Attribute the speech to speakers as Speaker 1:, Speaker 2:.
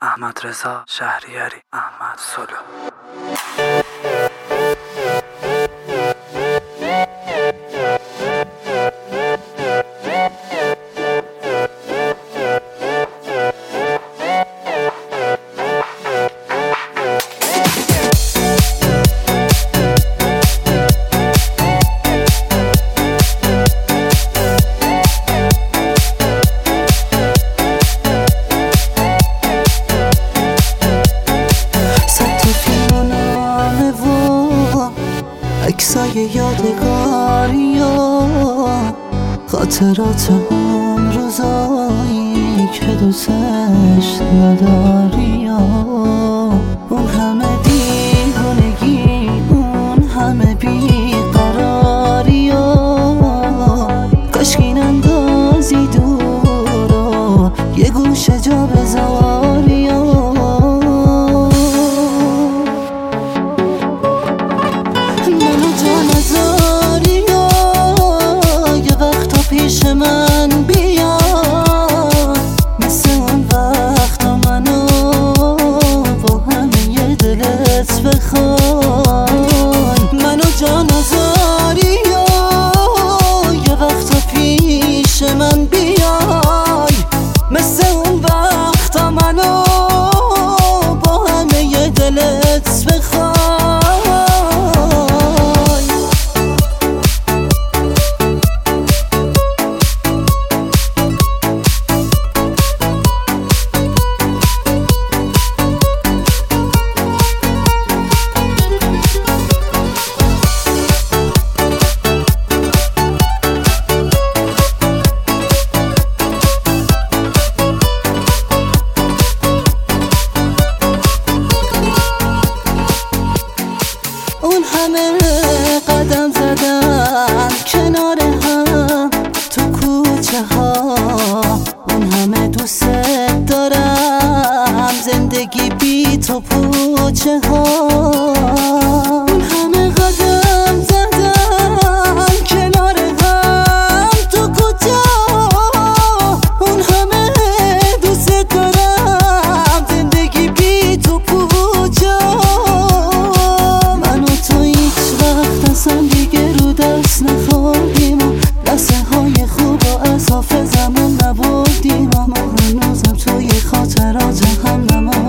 Speaker 1: احمد رضا شهریاری، احمد سلو.
Speaker 2: عکسای یادگاری و خاطرات اون روزایی که دوستش نداری و اون همه دیوانگی، اون همه بیقراری و کاشکی نندازی دور و یه گوشه جا بذاری و پیش من بیا، مثل اون وقتا منو با همه دلت بخوای، منو جا نذاری یه وقتا پیش من بیای، مثل اون وقتا منو با همه دلت بخوای. اون همه قدم زدن کنار هم تو کوچه ها، اون همه دوست دارم زندگی بی تو پوچه ها، اون همه قدم زدن کنار هم تو کوچه ها، اون همه دوست دارم زندگی بی تو پوچه ها. اصلا دیگه رو دست نخوردیم و لحظه های خوب و از حافظمون نبردیم و ما هنوزم توی خاطرات هم نموندیم.